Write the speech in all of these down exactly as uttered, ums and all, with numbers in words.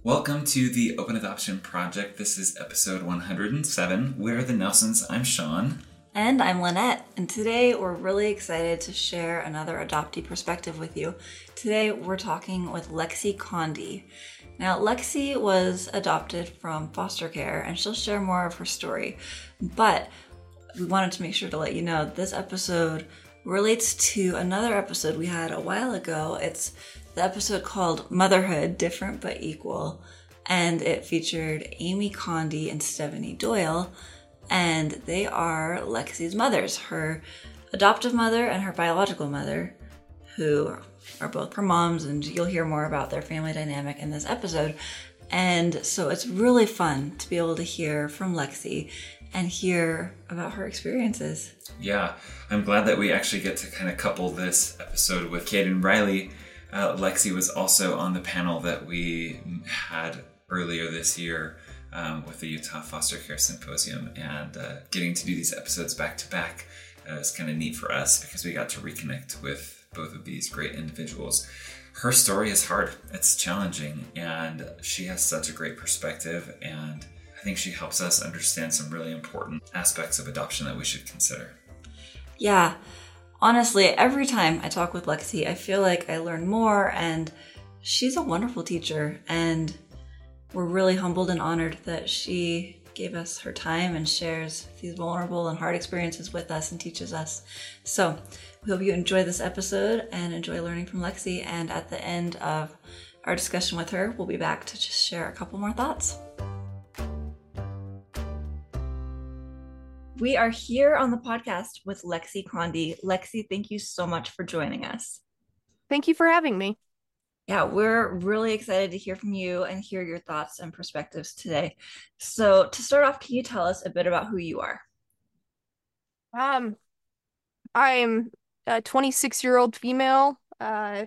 Welcome to the Open Adoption Project. This is episode one hundred seven. We're the Nelsons. I'm Sean. And I'm Lynette. And today we're really excited to share another adoptee perspective with you. Today we're talking with Lexi Condi. Now, Lexi was adopted from foster care, and she'll share more of her story. But we wanted to make sure to let you know this episode relates to another episode we had a while ago. It's the episode called Motherhood, Different But Equal, and it featured Amy Condi and Stephanie Doyle, and they are Lexi's mothers, her adoptive mother and her biological mother, who are both her moms, and you'll hear more about their family dynamic in this episode. And so it's really fun to be able to hear from Lexi and hear about her experiences. Yeah, I'm glad that we actually get to kind of couple this episode with Caden Riley. Uh, Lexi was also on the panel that we had earlier this year um, with the Utah Foster Care Symposium, and uh, getting to do these episodes back to back uh, is kind of neat for us because we got to reconnect with both of these great individuals. Her story is hard, it's challenging, and she has such a great perspective, and I think she helps us understand some really important aspects of adoption that we should consider. Yeah. Honestly, every time I talk with Lexi, I feel like I learn more, and she's a wonderful teacher, and we're really humbled and honored that she gave us her time and shares these vulnerable and hard experiences with us and teaches us. So we hope you enjoy this episode and enjoy learning from Lexi, and at the end of our discussion with her, we'll be back to just share a couple more thoughts. We are here on the podcast with Lexi Condi. Lexi, thank you so much for joining us. Thank you for having me. Yeah, we're really excited to hear from you and hear your thoughts and perspectives today. So to start off, can you tell us a bit about who you are? Um, I'm a twenty-six-year-old female. Uh,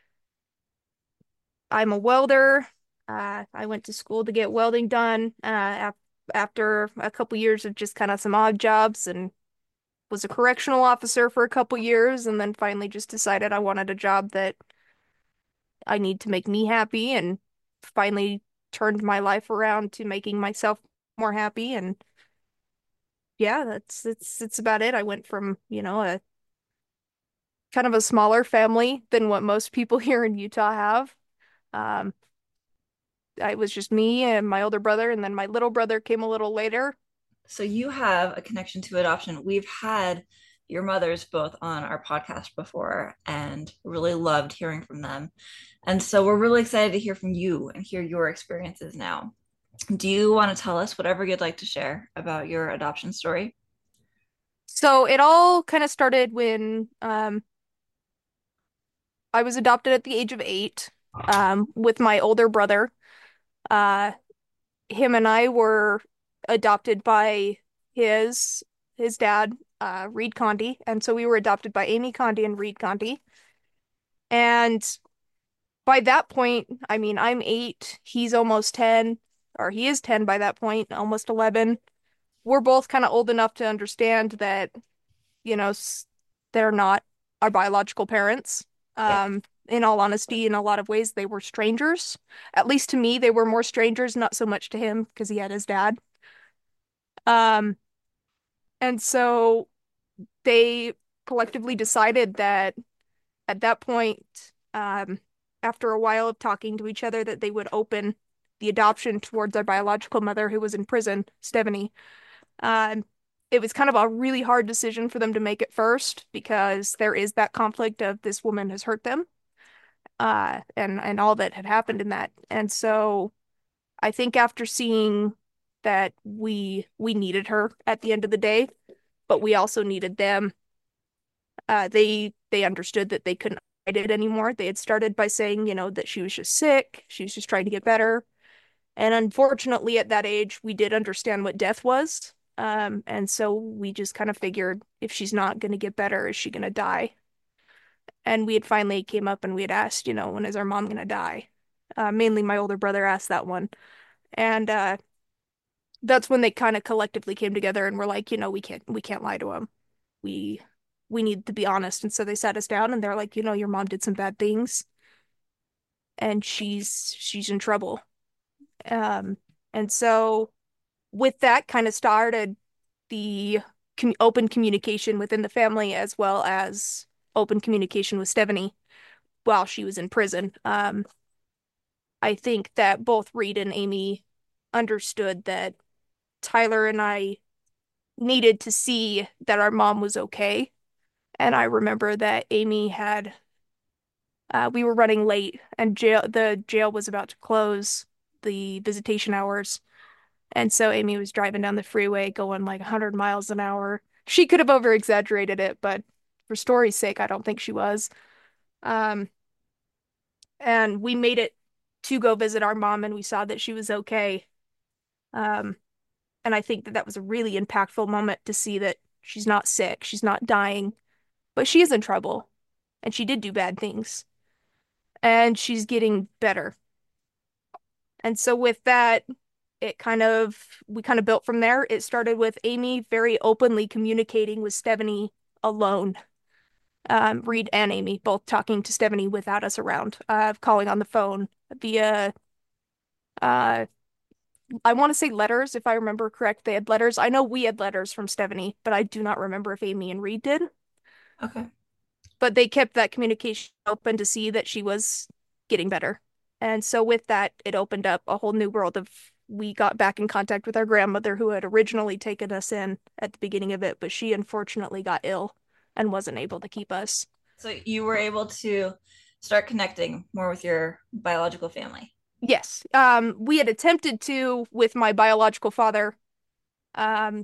I'm a welder. Uh, I went to school to get welding done uh, ap after a couple years of just kind of some odd jobs, and was a correctional officer for a couple years, and then finally just decided I wanted a job that I need to make me happy, and finally turned my life around to making myself more happy. And yeah, that's it's it's about it. I went from, you know, a kind of a smaller family than what most people here in Utah have. Um, I was just me and my older brother, and then my little brother came a little later. So you have a connection to adoption. We've had your mothers both on our podcast before and really loved hearing from them. And so we're really excited to hear from you and hear your experiences now. Do you want to tell us whatever you'd like to share about your adoption story? So it all kind of started when um, I was adopted at the age of eight um, with my older brother. Uh, him and I were adopted by his his dad, uh, Reed Condi, and so we were adopted by Amy Condi and Reed Condi. And by that point, I mean, I'm eight, he's almost ten, or he is ten by that point, almost eleven. We're both kind of old enough to understand that, you know, s- they're not our biological parents. Yeah. Um, in all honesty, in a lot of ways, they were strangers. At least to me, they were more strangers, not so much to him because he had his dad. Um, and so they collectively decided that at that point, um, after a while of talking to each other, that they would open the adoption towards our biological mother who was in prison, Stephanie. Um, it was kind of a really hard decision for them to make at first because there is that conflict of this woman has hurt them, uh, and and all that had happened in that. And so I think after seeing that we we needed her at the end of the day, but we also needed them, uh, they they understood that they couldn't hide it anymore. They had started by saying, you know, that she was just sick, she was just trying to get better. And unfortunately, at that age, we did understand what death was. Um, and so we just kind of figured if she's not going to get better, is she going to die? And we had finally came up and we had asked, you know, when is our mom going to die? Uh, mainly my older brother asked that one. And uh, that's when they kind of collectively came together and were like, you know, we can't we can't lie to him. We we need to be honest. And so they sat us down and they're like, you know, your mom did some bad things and she's she's in trouble. Um, and so with that kind of started the com open communication within the family as well as open communication with Stephanie while she was in prison. Um, I think that both Reed and Amy understood that Tyler and I needed to see that our mom was okay. And I remember that Amy had, uh, we were running late and jail, the jail was about to close the visitation hours. And so Amy was driving down the freeway going like one hundred miles an hour. She could have over exaggerated it, but for story's sake, I don't think she was. Um, and we made it to go visit our mom and we saw that she was okay. Um, and I think that that was a really impactful moment to see that she's not sick, she's not dying, but she is in trouble and she did do bad things and she's getting better. And so with that, it kind of we kind of built from there. It started with Amy very openly communicating with Stephanie alone. Um, Reed and Amy both talking to Stephanie without us around, uh, calling on the phone via uh I want to say letters, if I remember correct. They had letters. I know we had letters from Stephanie, but I do not remember if Amy and Reed did. Okay. But they kept that communication open to see that she was getting better. And so with that, it opened up a whole new world of we got back in contact with our grandmother who had originally taken us in at the beginning of it, but she unfortunately got ill and wasn't able to keep us. So you were able to start connecting more with your biological family. Yes. Um, we had attempted to with my biological father. Um,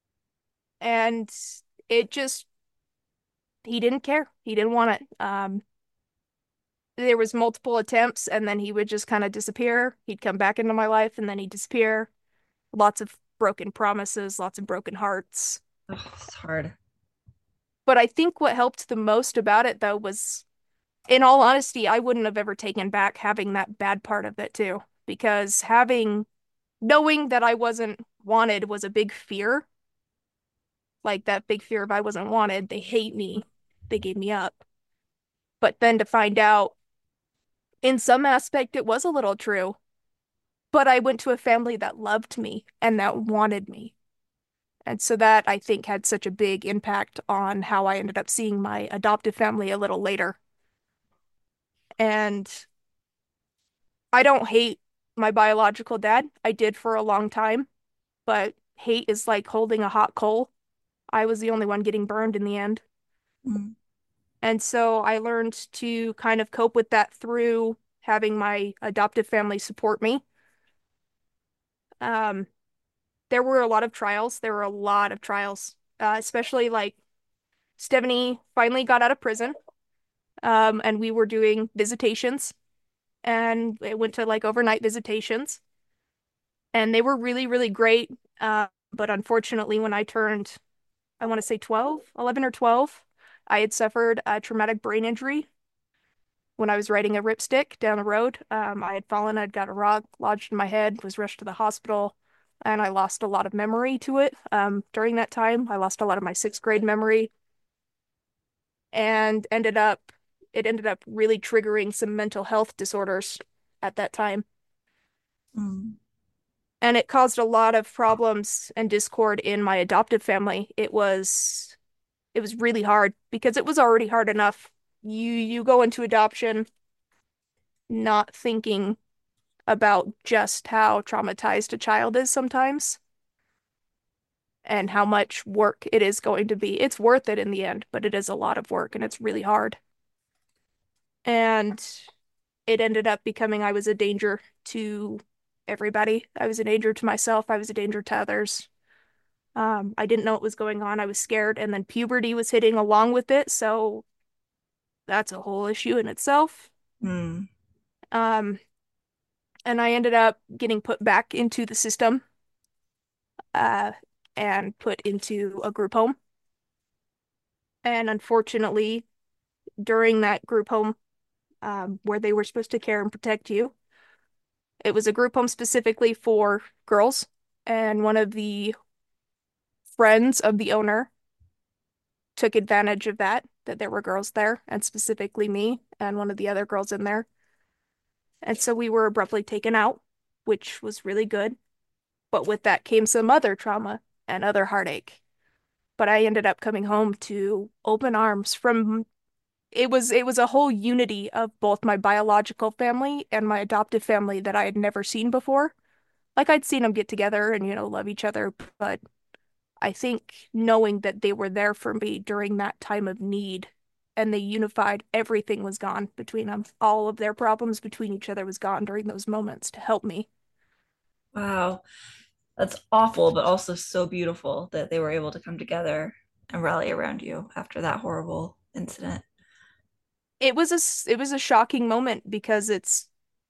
and it just he didn't care. He didn't want it. Um, there was multiple attempts and then he would just kind of disappear. He'd come back into my life and then he'd disappear. Lots of broken promises, lots of broken hearts. Ugh, it's hard. But I think what helped the most about it though was, in all honesty, I wouldn't have ever taken back having that bad part of it too, because having knowing that I wasn't wanted was a big fear. Like that big fear of I wasn't wanted, they hate me, they gave me up. But then to find out in some aspect it was a little true, but I went to a family that loved me and that wanted me. And so that I think had such a big impact on how I ended up seeing my adoptive family a little later. And I don't hate my biological dad. I did for a long time, but hate is like holding a hot coal. I was the only one getting burned in the end. Mm. And so I learned to kind of cope with that through having my adoptive family support me. Um, there were a lot of trials. There were a lot of trials, uh, especially like Stephanie finally got out of prison, um, and we were doing visitations, and it went to like overnight visitations, and they were really, really great. Uh, but unfortunately, when I turned, I want to say twelve, eleven or twelve, I had suffered a traumatic brain injury when I was riding a ripstick down the road. Um, I had fallen, I'd got a rock lodged in my head, was rushed to the hospital, and I lost a lot of memory to it. Um, during that time, I lost a lot of my sixth grade memory and ended up, it ended up really triggering some mental health disorders at that time. Mm. And it caused a lot of problems and discord in my adoptive family. It was, it was really hard because it was already hard enough. You, you go into adoption not thinking about just how traumatized a child is sometimes and how much work it is going to be. It's worth it in the end, but it is a lot of work and it's really hard. And it ended up becoming I was a danger to everybody. I was a danger to myself. I was a danger to others. Um, I didn't know what was going on. I was scared, and then puberty was hitting along with it, so that's a whole issue in itself. Mm. Um, and I ended up getting put back into the system, uh, and put into a group home. And unfortunately, during that group home, um, where they were supposed to care and protect you, it was a group home specifically for girls. And one of the friends of the owner took advantage of that, that there were girls there, and specifically me and one of the other girls in there. And so we were abruptly taken out. which was really good. But with that came some other trauma and other heartache. But I ended up coming home to open arms from it was it was a whole unity of both my biological family and my adoptive family that I had never seen before. Like I'd seen them get together and, you know, love each other, but I think knowing that they were there for me during that time of need and they unified, everything was gone between them. All of their problems between each other was gone during those moments to help me. Wow. That's awful, but also so beautiful that they were able to come together and rally around you after that horrible incident. It was a it was a shocking moment because it's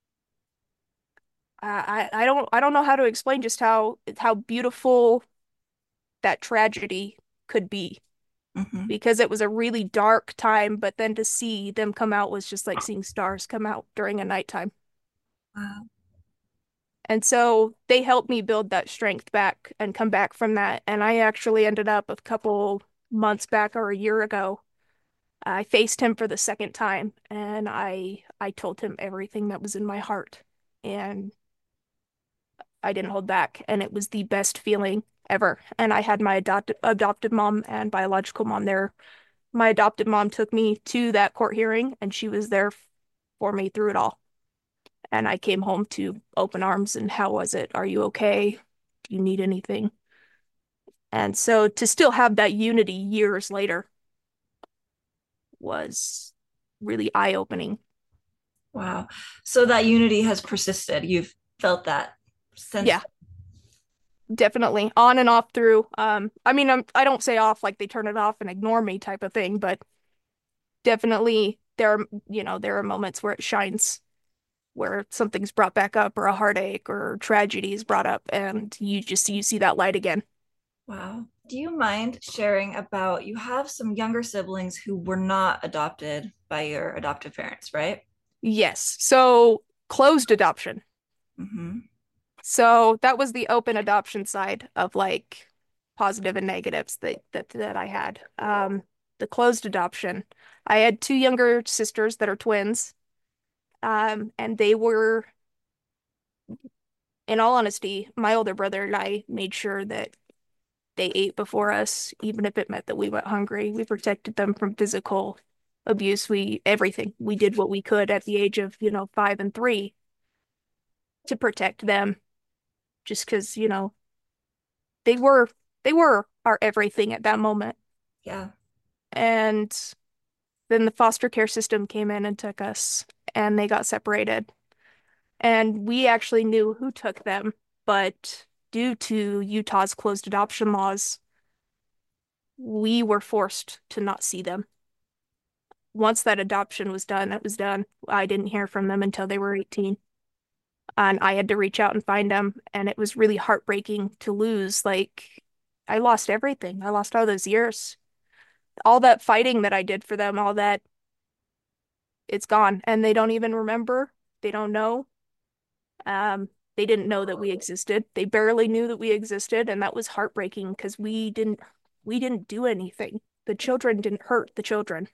I I don't I don't know how to explain just how how beautiful that tragedy could be Hmm. because it was a really dark time, but then to see them come out was just like seeing stars come out during a nighttime. Wow. And so they helped me build that strength back and come back from that. And I actually ended up a couple months back or a year ago. I faced him for the second time and I I told him everything that was in my heart. And I didn't hold back. And it was the best feeling ever. And I had my adopted adopted mom and biological mom there. My adopted mom took me to that court hearing and she was there for me through it all. And I came home to open arms and how was it? Are you okay? Do you need anything? And so to still have that unity years later was really eye-opening. Wow. So that unity has persisted. You've felt that since. Yeah, definitely. On and off through. Um, I mean, I'm, I don't say off like they turn it off and ignore me type of thing, but definitely there are, you know, there are moments where it shines, where something's brought back up or a heartache or tragedy is brought up and you just you see that light again. Wow. Do you mind sharing about you have some younger siblings who were not adopted by your adoptive parents, right? Yes. So closed adoption. Hmm. So that was the open adoption side of like positive and negatives that that that I had. Um, the closed adoption. I had two younger sisters that are twins. Um, and they were, in all honesty, my older brother and I made sure that they ate before us, even if it meant that we went hungry. We protected them from physical abuse. We everything. We did what we could at the age of, you know, five and three to protect them, just because, you know, they were they were our everything at that moment. Yeah. And then the foster care system came in and took us, and they got separated. And we actually knew who took them, but due to Utah's closed adoption laws, we were forced to not see them. Once that adoption was done, it was done. I didn't hear from them until they were eighteen. And I had to reach out and find them. And it was really heartbreaking to lose. Like, I lost everything. I lost all those years. All that fighting that I did for them, all that, it's gone. And they don't even remember. They don't know. Um, they didn't know that we existed. They barely knew that we existed. And that was heartbreaking because we didn't we didn't do anything. The children didn't hurt the children.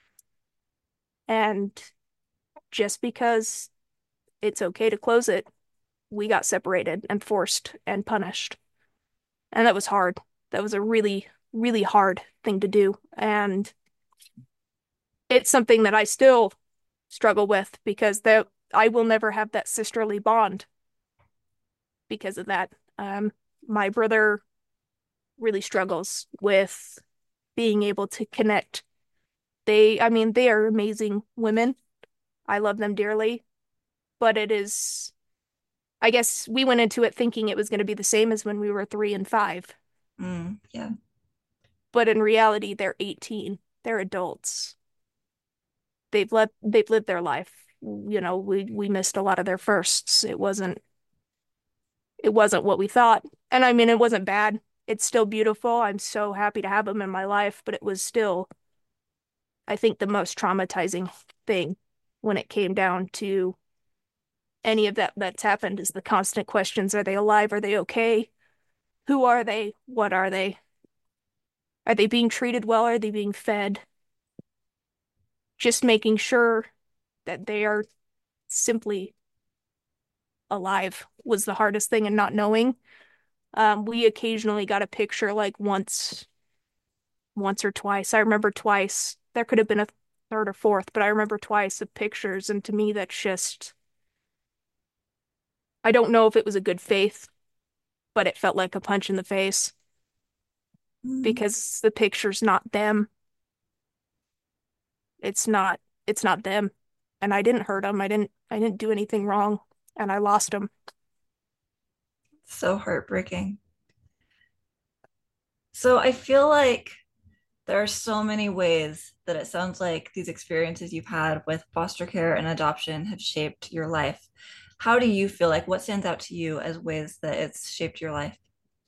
And just because it's okay to close it, we got separated and forced and punished. And that was hard. That was a really, really hard thing to do. And it's something that I still struggle with because that I will never have that sisterly bond because of that. Um, my brother really struggles with being able to connect. They, I mean, they are amazing women. I love them dearly, but it is, I guess we went into it thinking it was going to be the same as when we were three and five. Mm, yeah. But in reality, they're eighteen. They're adults. They've lived they've lived their life. You know, we we missed a lot of their firsts. It wasn't it wasn't what we thought. And I mean, it wasn't bad. It's still beautiful. I'm so happy to have them in my life, but it was still, I think, the most traumatizing thing when it came down to any of that that's happened is the constant questions. Are they alive? Are they okay? Who are they? What are they? Are they being treated well? Are they being fed? Just making sure that they are simply alive was the hardest thing, and not knowing. Um, we occasionally got a picture like once, once or twice. I remember twice. There could have been a third or fourth, but I remember twice of pictures, and to me, that's just, I don't know if it was a good faith, but it felt like a punch in the face Mm. because the picture's not them. It's not, it's not them. And I didn't hurt them. I didn't, I didn't do anything wrong, and I lost them. So heartbreaking. So I feel like there are so many ways that it sounds like these experiences you've had with foster care and adoption have shaped your life. How do you feel like what stands out to you as ways that it's shaped your life?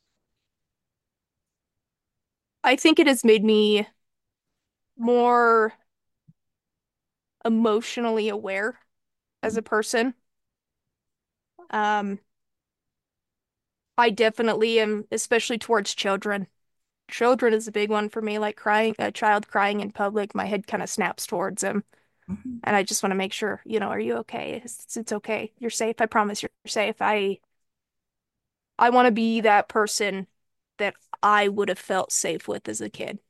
I think it has made me more emotionally aware as a person. Um, I definitely am, especially towards children. Children is a big one for me, like crying, a child crying in public, my head kind of snaps towards him. Mhm. And I just want to make sure, you know, are you okay? It's, it's okay. You're safe. I promise you're safe. I I want to be that person that I would have felt safe with as a kid.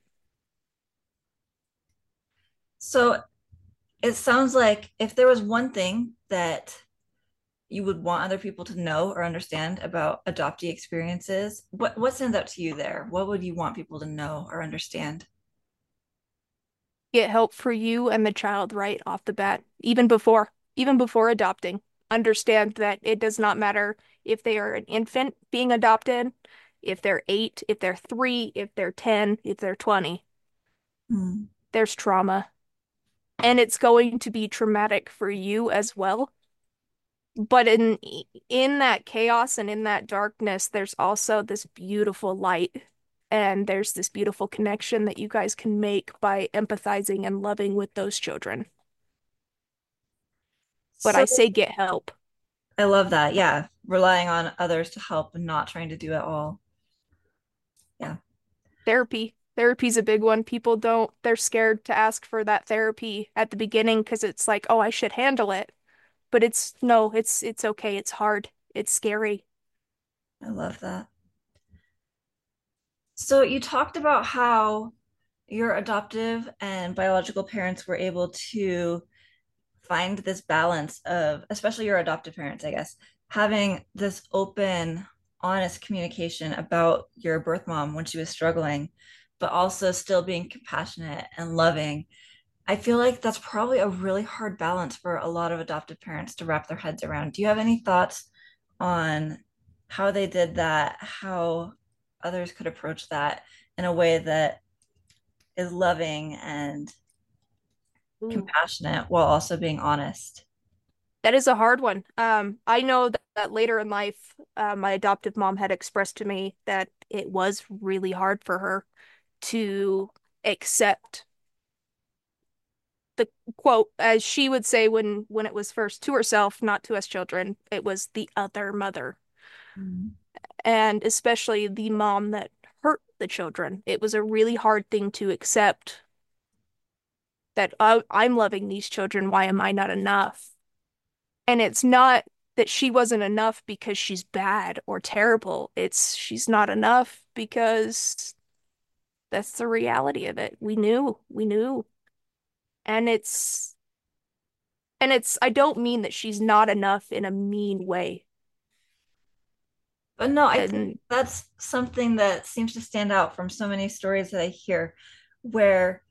So it sounds like if there was one thing that you would want other people to know or understand about adoptee experiences, what what stands out to you there? What would you want people to know or understand? Get help for you and the child right off the bat, even before, even before adopting. Understand that it does not matter if they are an infant being adopted, if they're eight, if they're three, if they're ten, if they're twenty. Hmm. There's trauma, and it's going to be traumatic for you as well. But in in that chaos and in that darkness, there's also this beautiful light. And there's this beautiful connection that you guys can make by empathizing and loving with those children. But I So say get help. I love that. Yeah, relying on others to help and not trying to do it all. Yeah, Therapy. Therapy's a big one. People don't, they're scared to ask for that therapy at the beginning because it's like, oh, I should handle it. But it's no, it's it's okay. It's hard. It's scary. I love that. So you talked about how your adoptive and biological parents were able to find this balance of, especially your adoptive parents, I guess, having this open, honest communication about your birth mom when she was struggling, but also still being compassionate and loving. I feel like that's probably a really hard balance for a lot of adoptive parents to wrap their heads around. Do you have any thoughts on how they did that, how others could approach that in a way that is loving and Ooh. compassionate while also being honest? That is a hard one. Um, I know that, that later in life, uh, my adoptive mom had expressed to me that it was really hard for her to accept the quote, as she would say when when it was first to herself, not to us children, it was the other mother, Mm. and especially the mom that hurt the children. It was a really hard thing to accept that uh, I'm loving these children. Why am I not enough? And it's not that she wasn't enough because she's bad or terrible. It's she's not enough because that's the reality of it. We knew, we knew. And it's and it's I don't mean that she's not enough in a mean way. But no, I think And that's something that seems to stand out from so many stories that I hear where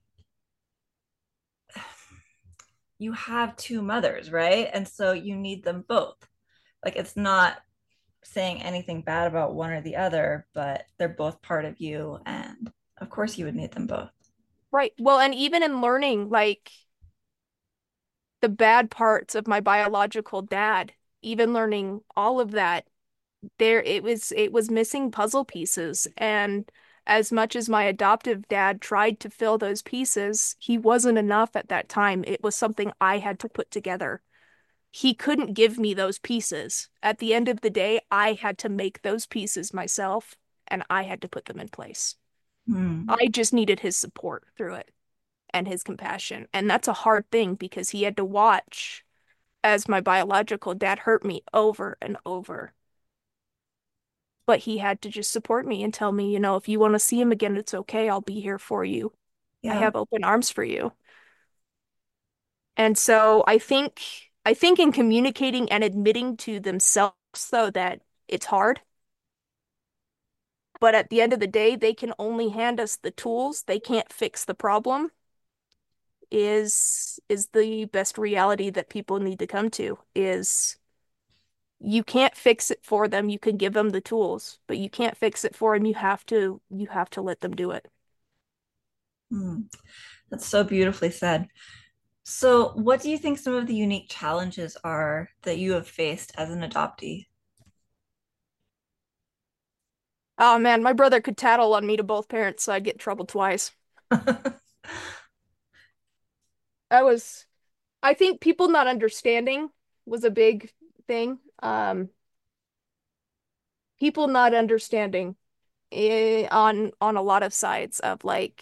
you have two mothers, right? And so you need them both. Like it's not saying anything bad about one or the other, but they're both part of you. And of course, you would need them both. right, well, and even in learning like the bad parts of my biological dad, even learning all of that, there it was it was missing puzzle pieces. And as much as my adoptive dad tried to fill those pieces, he wasn't enough at that time. It was something I had to put together. He couldn't give me those pieces. At the end of the day, I had to make those pieces myself, and I had to put them in place. Hmm. I just needed his support through it and his compassion. And that's a hard thing because he had to watch. as my biological dad hurt me over and over. But he had to just support me and tell me, you know, if you want to see him again, it's okay. I'll be here for you. I Yeah. have open arms for you. And so I think I think in communicating and admitting to themselves though that it's hard, but at the end of the day, they can only hand us the tools. They can't fix the problem is is the best reality that people need to come to is you can't fix it for them. You can give them the tools, but you can't fix it for them. You have to you have to let them do it. Hmm. That's so beautifully said. So, what do you think some of the unique challenges are that you have faced as an adoptee? Oh man, my brother could tattle on me to both parents, so I'd get in trouble twice. I was I think people not understanding was a big thing. Um, people not understanding eh, on on a lot of sides of like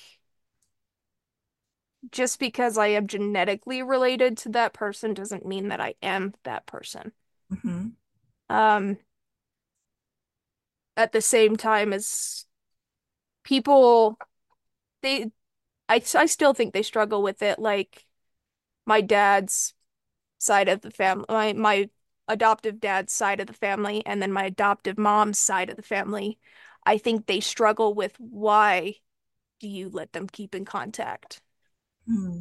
just because I am genetically related to that person doesn't mean that I am that person. Hmm. Um, at the same time as people, they, I, I still think they struggle with it. Like my dad's side of the family, my, my adoptive dad's side of the family, and then my adoptive mom's side of the family. I think they struggle with why do you let them keep in contact? Hmm.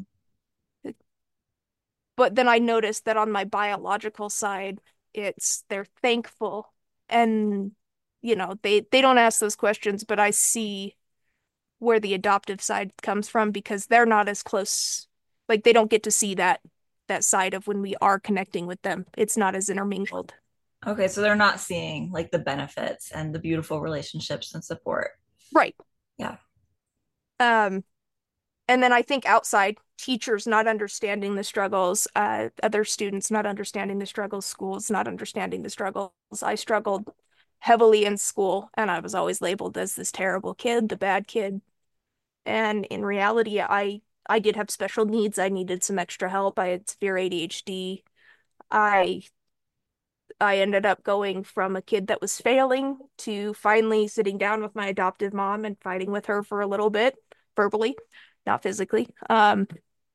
But then I noticed that on my biological side, it's they're thankful and you know, they they don't ask those questions, but I see where the adoptive side comes from because they're not as close. Like they don't get to see that that side of when we are connecting with them. It's not as intermingled. Okay, so they're not seeing like the benefits and the beautiful relationships and support. Right. Yeah. Um, and then I think outside, teachers not understanding the struggles, uh, other students not understanding the struggles, schools not understanding the struggles. I struggled heavily in school, and I was always labeled as this terrible kid, the bad kid. And in reality, I I did have special needs. I needed some extra help. I had severe A D H D. I I ended up going from a kid that was failing to finally sitting down with my adoptive mom and fighting with her for a little bit, verbally, not physically. Um,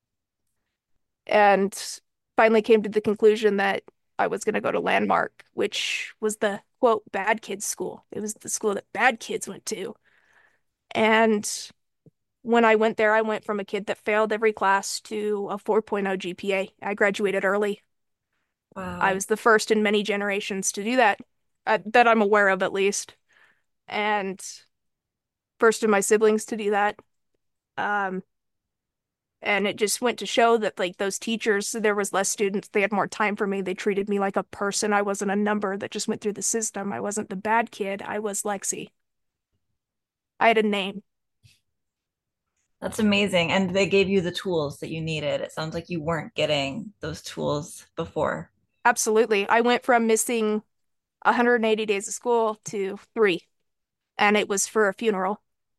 and finally came to the conclusion that I was going to go to Landmark, which was the quote bad kids school. It was the school that bad kids went to. And when I went there, I went from a kid that failed every class to a 4.0 G P A. I graduated early. I Wow. was the first in many generations to do that, uh, that I'm aware of at least, and first in my siblings to do that. Um, And it just went to show that like those teachers, there was less students, they had more time for me. They treated me like a person. I wasn't a number that just went through the system. I wasn't the bad kid. I was Lexi. I had a name. That's amazing. And they gave you the tools that you needed. It sounds like you weren't getting those tools before. Absolutely. I went from missing one hundred eighty days of school to three, and it was for a funeral.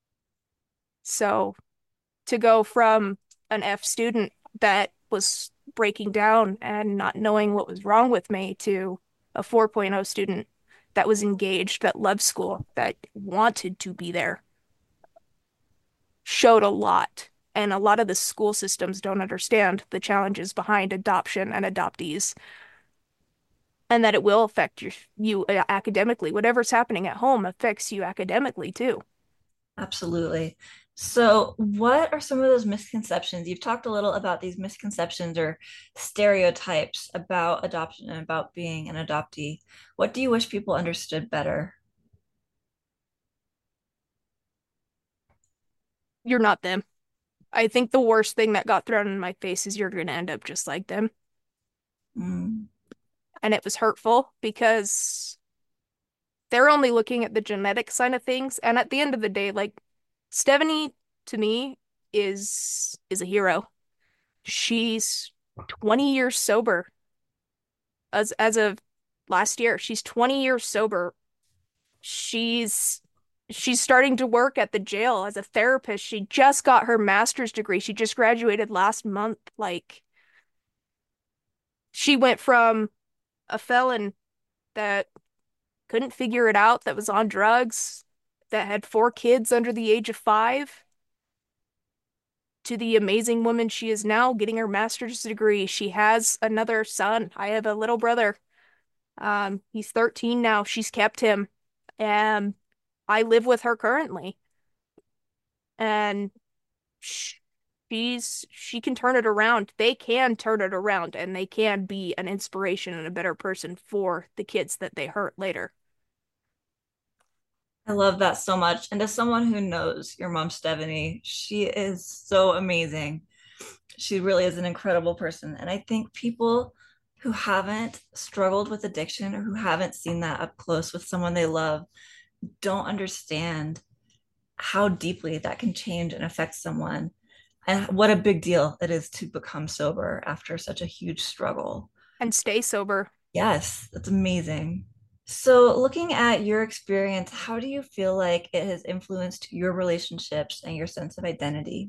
So to go from an F student that was breaking down and not knowing what was wrong with me to a 4.0 student that was engaged, that loved school, that wanted to be there, showed a lot. And a lot of the school systems don't understand the challenges behind adoption and adoptees, and that it will affect your, you uh, academically. Whatever's happening at home affects you academically too. Absolutely. So, what are some of those misconceptions? You've talked a little about these misconceptions or stereotypes about adoption and about being an adoptee. What do you wish people understood better? You're not them. I think the worst thing that got thrown in my face is you're going to end up just like them. Mm, And it was hurtful because they're only looking at the genetic side of things. And at the end of the day, like Stephanie to me is is a hero. She's twenty years sober as as of last year. She's twenty years sober. She's she's starting to work at the jail as a therapist. She just got her master's degree. She just graduated last month. Like She went from a felon that couldn't figure it out, that was on drugs, that had four kids under the age of five, to the amazing woman she is now, getting her master's degree. She has another son. I have a little brother. Um, he's thirteen now. She's kept him. And I live with her currently. And sh she's she can turn it around. They can turn it around and they can be an inspiration and a better person for the kids that they hurt later. I love that so much. And as someone who knows your mom, Stephanie, she is so amazing. She really is an incredible person. And I think people who haven't struggled with addiction or who haven't seen that up close with someone they love don't understand how deeply that can change and affect someone and what a big deal it is to become sober after such a huge struggle. And stay sober. Yes, that's amazing. So, looking at your experience, how do you feel like it has influenced your relationships and your sense of identity?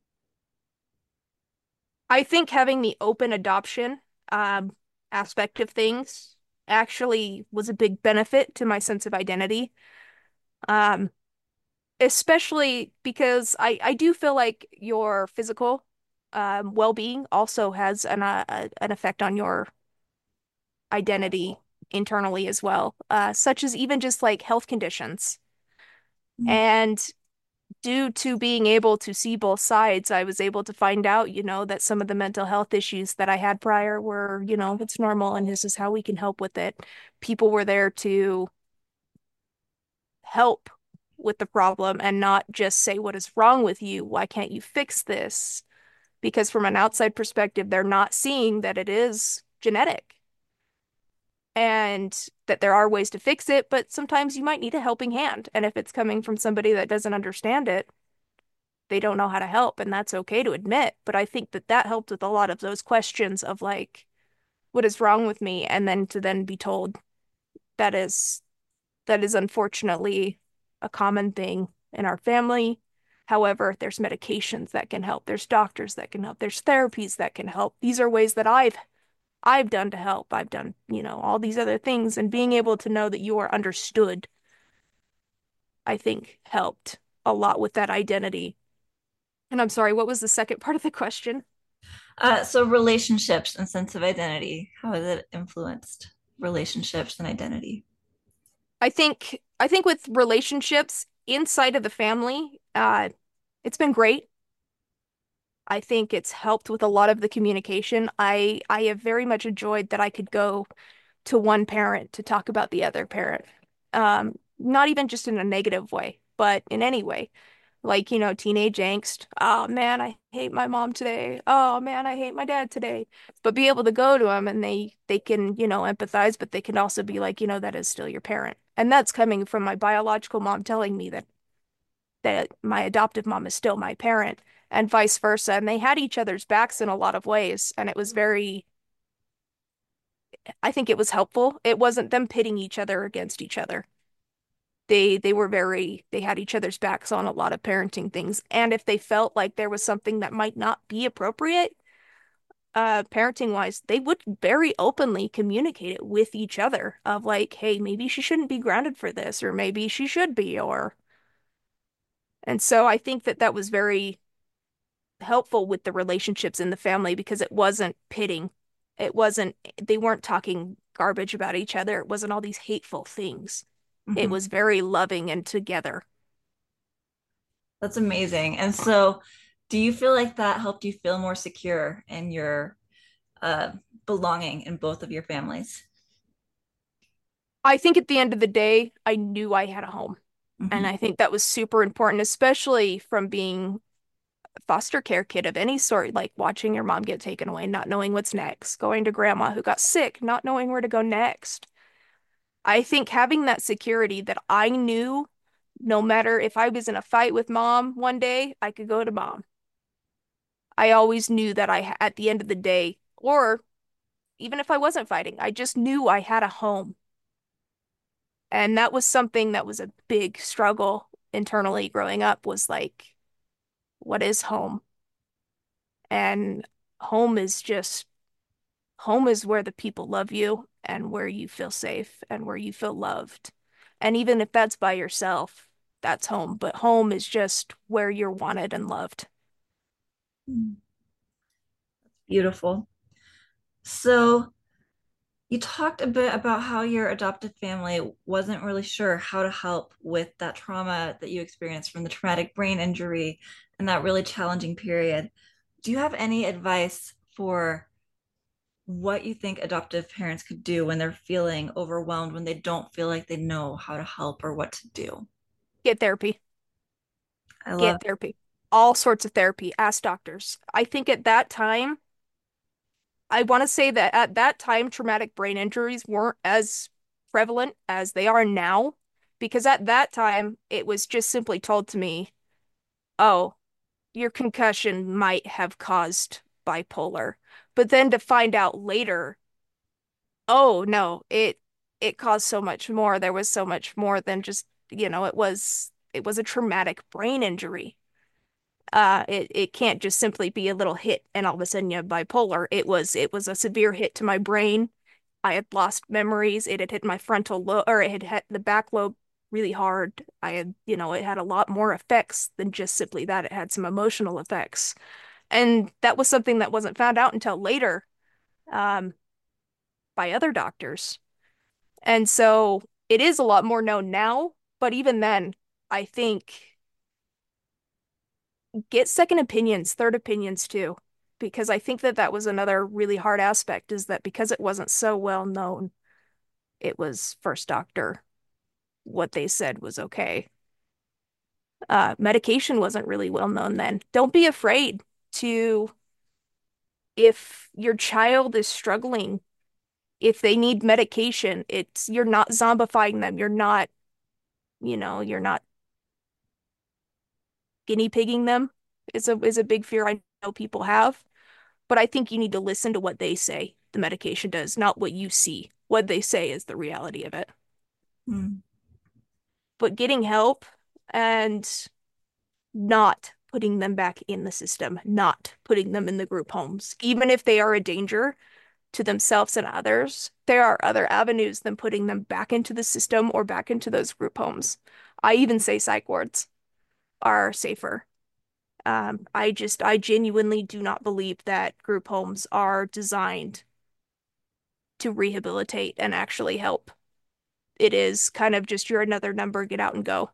I think having the open adoption um, aspect of things actually was a big benefit to my sense of identity. Um, Especially because I, I do feel like your physical um, well-being also has an uh, an effect on your identity internally as well, uh, such as even just like health conditions. Mm. And due to being able to see both sides, I was able to find out, you know, that some of the mental health issues that I had prior were, you know, it's normal and this is how we can help with it. People were there to help with the problem and not just say, what is wrong with you? Why can't you fix this? Because from an outside perspective, they're not seeing that it is genetic and that there are ways to fix it, but sometimes you might need a helping hand. And if it's coming from somebody that doesn't understand it, they don't know how to help, and that's okay to admit. But I think that that helped with a lot of those questions of like, what is wrong with me? And then to then be told that is that is unfortunately a common thing in our family. However, there's medications that can help. There's doctors that can help. There's therapies that can help. These are ways that I've I've done to help. I've done, you know, all these other things, and being able to know that you are understood, I think helped a lot with that identity. And I'm sorry, what was the second part of the question? Uh, so, relationships and sense of identity, how has it influenced relationships and identity? I think I think with relationships inside of the family, uh, it's been great. I think it's helped with a lot of the communication. I I have very much enjoyed that I could go to one parent to talk about the other parent. Um, not even just in a negative way, but in any way. Like, you know, teenage angst. Oh man, I hate my mom today. Oh man, I hate my dad today. But be able to go to them and they they can, you know, empathize, but they can also be like, you know, that is still your parent. And that's coming from my biological mom telling me that that my adoptive mom is still my parent and vice versa. And they had each other's backs in a lot of ways. And it was very, I think it was helpful. It wasn't them pitting each other against each other. They they were very, they had each other's backs on a lot of parenting things. And if they felt like there was something that might not be appropriate, uh, parenting wise, they would very openly communicate it with each other of like, hey, maybe she shouldn't be grounded for this, or maybe she should be, or, and so I think that that was very helpful with the relationships in the family because it wasn't pitting. It wasn't, they weren't talking garbage about each other. It wasn't all these hateful things. It Mhm. was very loving and together. That's amazing. And so, do you feel like that helped you feel more secure in your uh, belonging in both of your families? I think at the end of the day, I knew I had a home. And Hmm. I think that was super important, especially from being a foster care kid of any sort, like watching your mom get taken away, not knowing what's next, going to grandma who got sick, not knowing where to go next. I think having that security that I knew no matter if I was in a fight with mom one day, I could go to mom. I always knew that I, at the end of the day, or even if I wasn't fighting, I just knew I had a home. And that was something that was a big struggle internally growing up was like, what is home? And home is just Home is where the people love you and where you feel safe and where you feel loved. And even if that's by yourself, that's home. But home is just where you're wanted and loved. Beautiful. So you talked a bit about how your adopted family wasn't really sure how to help with that trauma that you experienced from the traumatic brain injury and that really challenging period. Do you have any advice for what you think adoptive parents could do when they're feeling overwhelmed, when they don't feel like they know how to help or what to do? Get therapy. I love. Get therapy. All sorts of therapy. Ask doctors. I think at that time, I want to say that at that time, traumatic brain injuries weren't as prevalent as they are now, because at that time, it was just simply told to me, oh, your concussion might have caused bipolar. But then to find out later, oh no, it it caused so much more. There was so much more than just, you know, it was it was a traumatic brain injury. Uh, it it can't just simply be a little hit and all of a sudden you have bipolar. It was it was a severe hit to my brain. I had lost memories. It had hit my frontal lobe, or it had hit the back lobe really hard. I had, you know, it had a lot more effects than just simply that. It had some emotional effects. And that was something that wasn't found out until later, um, by other doctors. And so it is a lot more known now, but even then, I think get second opinions, third opinions too, because I think that that was another really hard aspect is that because it wasn't so well known, it was first doctor. What they said was okay. Uh, medication wasn't really well known then. Don't be afraid to, if your child is struggling, if they need medication, it's you're not zombifying them. You're not, you know, you're not guinea pigging them. Is a is a big fear I know people have. But I think you need to listen to what they say the medication does, not what you see. What they say is the reality of it. Hmm. But getting help and not putting them back in the system, not putting them in the group homes, even if they are a danger to themselves and others, there are other avenues than putting them back into the system or back into those group homes. I even say psych wards are safer. Um, I just, I genuinely do not believe that group homes are designed to rehabilitate and actually help. It is kind of just you're another number, get out and go.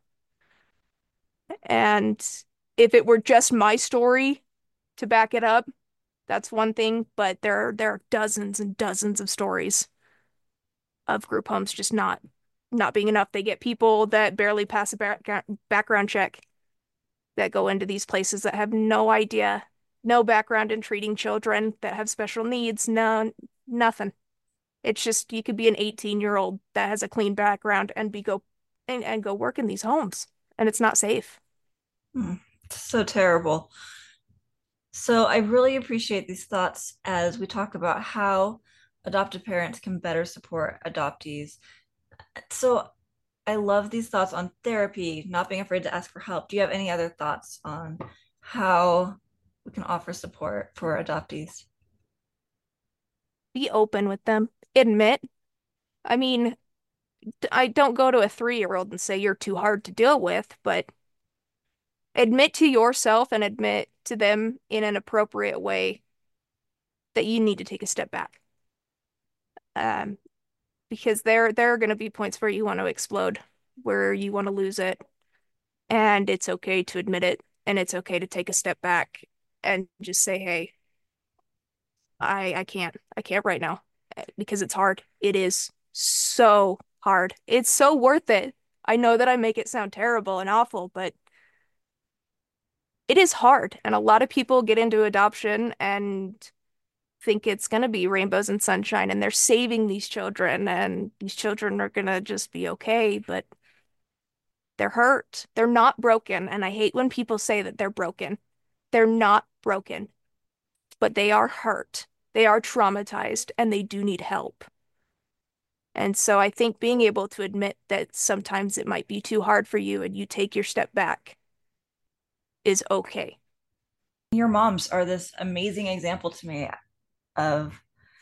And if it were just my story to back it up, that's one thing, but there are, there are dozens and dozens of stories of group homes just not not being enough. They get people that barely pass a back background check that go into these places that have no idea, no background in treating children that have special needs, no nothing. It's just you could be an eighteen year old that has a clean background and be go and, and go work in these homes, and it's not safe. Hmm. So terrible. So I really appreciate these thoughts as we talk about how adoptive parents can better support adoptees. So I love these thoughts on therapy, not being afraid to ask for help. Do you have any other thoughts on how we can offer support for adoptees? Be open with them. Admit. I mean, I don't go to a three year old and say you're too hard to deal with, but admit to yourself and admit to them in an appropriate way that you need to take a step back. Um, because there there are going to be points where you want to explode, where you want to lose it, and it's okay to admit it, and it's okay to take a step back and just say, "Hey, I I can't. I can't right now." Because it's hard. It is so hard. It's so worth it. I know that I make it sound terrible and awful, but it is hard. And a lot of people get into adoption and think it's going to be rainbows and sunshine and they're saving these children and these children are going to just be okay, but they're hurt. They're not broken. And I hate when people say that they're broken. They're not broken, but they are hurt. They are traumatized and they do need help. And so I think being able to admit that sometimes it might be too hard for you and you take your step back is okay. Your moms are this amazing example to me of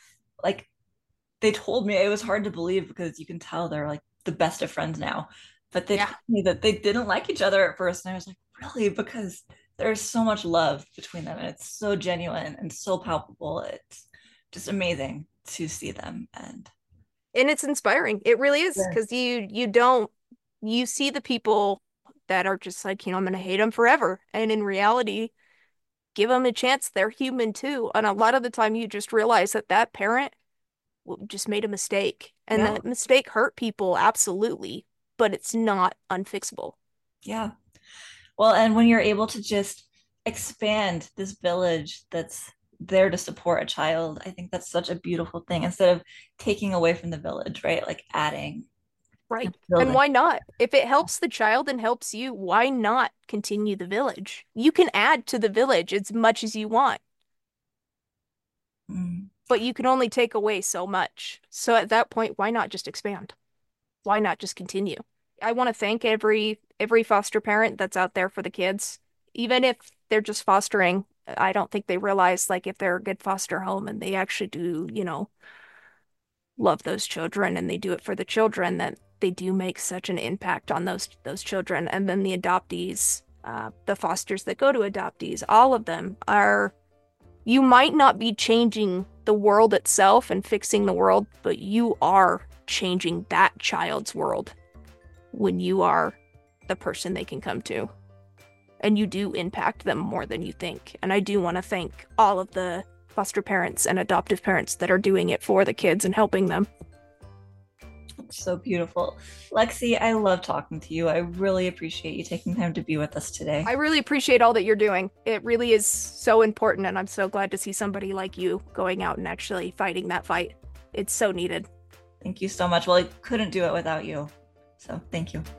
like they told me, it was hard to believe because you can tell they're like the best of friends now. But they Yeah. told me that they didn't like each other at first. And I was like, really? Because there's so much love between them and it's so genuine and so palpable. It's just amazing to see them. And And it's inspiring. It really is yeah, because you you don't you see the people that are just like, you know, I'm gonna hate them forever. And in reality, give them a chance. They're human too. And a lot of the time you just realize that that parent w- just made a mistake. And yeah, that mistake hurt people, absolutely, but it's not unfixable. yeah. Well, and when you're able to just expand this village that's there to support a child, I think that's such a beautiful thing instead of taking away from the village, right? Like adding and Right. And building. why not? If it helps the child and helps you, why not continue the village? You can add to the village as much as you want, Mm. but you can only take away so much. So at that point, why not just expand? Why not just continue? I want to thank every every foster parent that's out there for the kids. Even if they're just fostering, I don't think they realize like if they're a good foster home and they actually do, you know, love those children and they do it for the children, that they do make such an impact on those those children. And then the adoptees, uh, the fosters that go to adoptees, all of them are, you might not be changing the world itself and fixing the world, but you are changing that child's world when you are the person they can come to. And you do impact them more than you think. And I do want to thank all of the foster parents and adoptive parents that are doing it for the kids and helping them. So beautiful. Lexi, I love talking to you. I really appreciate you taking time to be with us today. I really appreciate all that you're doing. It really is so important, and I'm so glad to see somebody like you going out and actually fighting that fight. It's so needed. Thank you so much. Well, I couldn't do it without you. So thank you.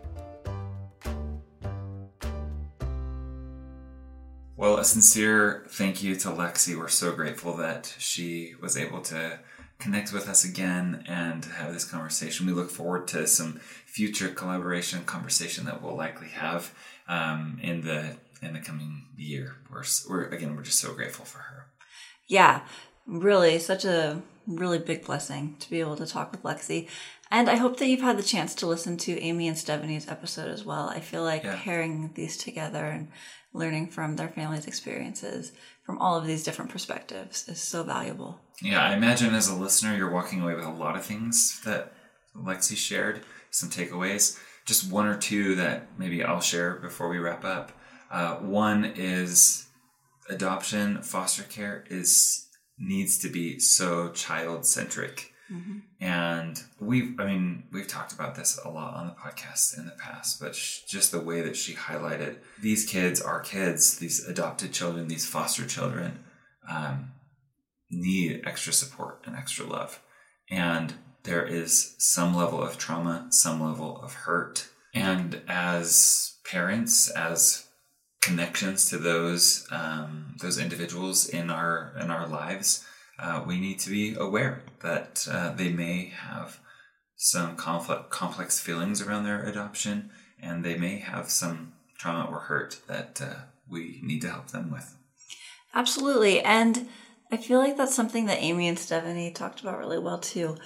Well, a sincere thank you to Lexi. We're so grateful that she was able to connect with us again and have this conversation. We look forward to some future collaboration conversation that we'll likely have um, in the in the coming year. We're, we're again, we're just so grateful for her. Yeah, really, such a really big blessing to be able to talk with Lexi. And I hope that you've had the chance to listen to Amy and Stephanie's episode as well. I feel like Yeah. pairing these together and learning from their family's experiences from all of these different perspectives is so valuable. Yeah, I imagine as a listener, you're walking away with a lot of things that Lexi shared, some takeaways. Just one or two that maybe I'll share before we wrap up. Uh, one is adoption, foster care is needs to be so child-centric. Mm-hmm. And we've, I mean, we've talked about this a lot on the podcast in the past, but sh- just the way that she highlighted these kids, our kids, these adopted children, these foster children, um, need extra support and extra love. And there is some level of trauma, some level of hurt. And as parents, as connections to those um, those individuals in our in our lives, uh, we need to be aware that uh, they may have some conflict, complex feelings around their adoption, and they may have some trauma or hurt that uh, we need to help them with. Absolutely. And I feel like that's something that Amy and Stephanie talked about really well too.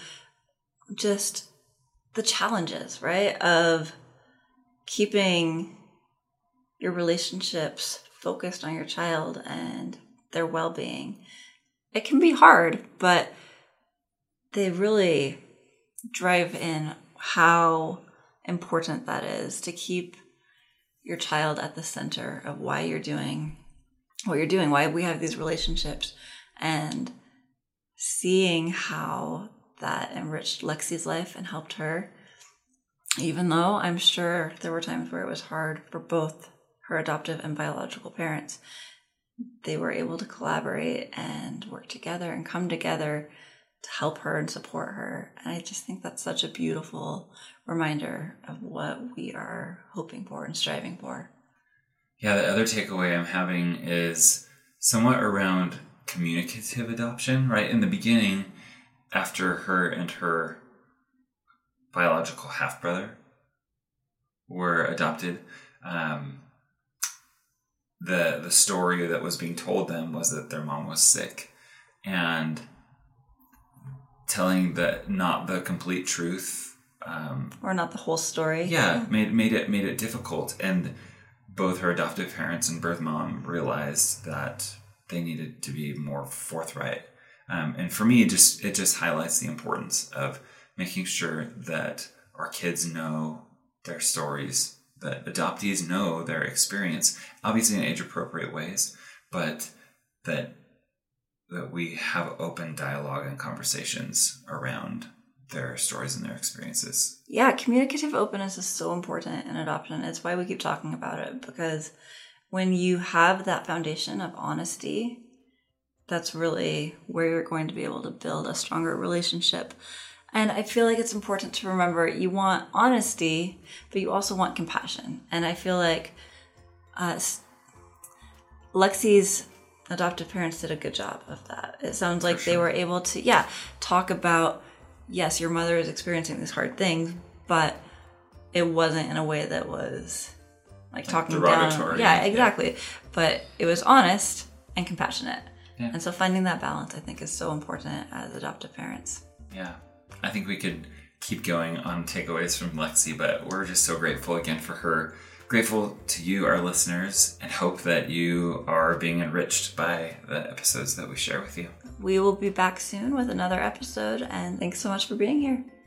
Just the challenges, right, of keeping your relationships focused on your child and their well-being. It can be hard, but they really drive in how important that is to keep your child at the center of why you're doing what you're doing, why we have these relationships, and seeing how that enriched Lexi's life and helped her, even though I'm sure there were times where it was hard for both her adoptive and biological parents. They were able to collaborate and work together and come together to help her and support her. And I just think that's such a beautiful reminder of what we are hoping for and striving for. Yeah, the other takeaway I'm having is somewhat around communicative adoption, right? In the beginning, after her and her biological half-brother were adopted, um, the the story that was being told them was that their mom was sick. And telling the not the complete truth, um, or not the whole story. Yeah, yeah, made made it made it difficult, and both her adoptive parents and birth mom realized that they needed to be more forthright. Um, and for me, it just it just highlights the importance of making sure that our kids know their stories, that adoptees know their experience, obviously in age-appropriate ways, but that that we have open dialogue and conversations around their stories and their experiences. Yeah, communicative openness is so important in adoption. It's why we keep talking about it, because when you have that foundation of honesty, that's really where you're going to be able to build a stronger relationship. And I feel like it's important to remember you want honesty, but you also want compassion. And I feel like uh, Lexi's adoptive parents did a good job of that. It sounds like sure. they were able to, yeah, talk about, yes, your mother is experiencing these hard things, but it wasn't in a way that was like, like talking down. Yeah, exactly. Yeah. But it was honest and compassionate. Yeah. And so finding that balance, I think, is so important as adoptive parents. Yeah. I think we could keep going on takeaways from Lexi, but we're just so grateful again for her. Grateful to you, our listeners, and hope that you are being enriched by the episodes that we share with you. We will be back soon with another episode, and thanks so much for being here.